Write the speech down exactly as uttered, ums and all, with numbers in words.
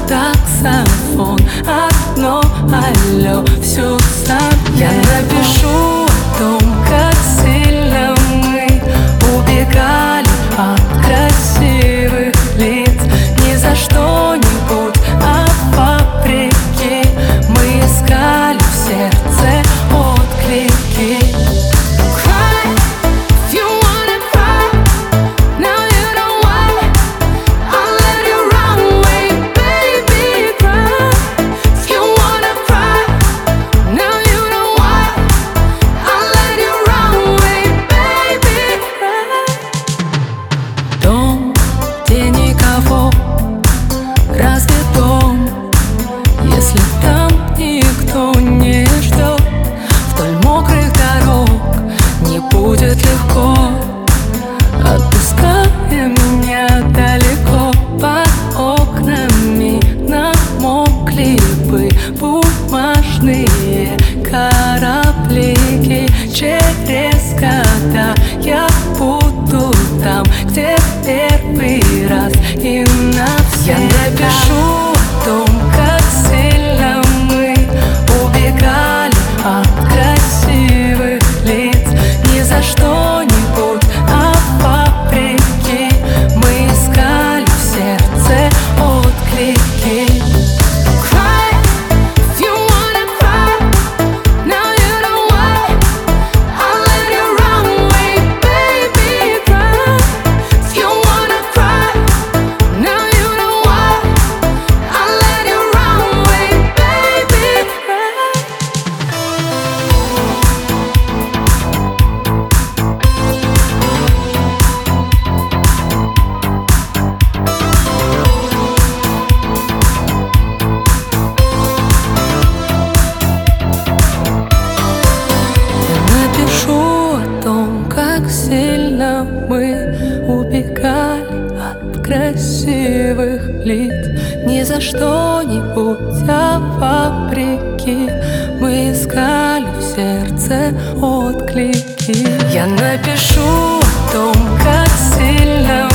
таксофон, одно алло, все сам. Я напишу о том, как сильно мы убегали от красивых лиц. Не за что-нибудь, а вопреки. Мы искали в сердце отклики. Разве дом, если там никто не ждет? Вдоль мокрых дорог не будет легко. Отпуская меня далеко, под окнами намокли бы бумажные кораблики. Через года я буду там, где первый раз и навсегда. Я напишу о том, как сильно мы убегали от красивых лиц. Не за что-нибудь, а вопреки. Мы искали в сердце отклики. Как сильно мы убегали от красивых лиц. Не за что-нибудь, а вопреки. Мы искали в сердце отклики. Я напишу о том, как сильно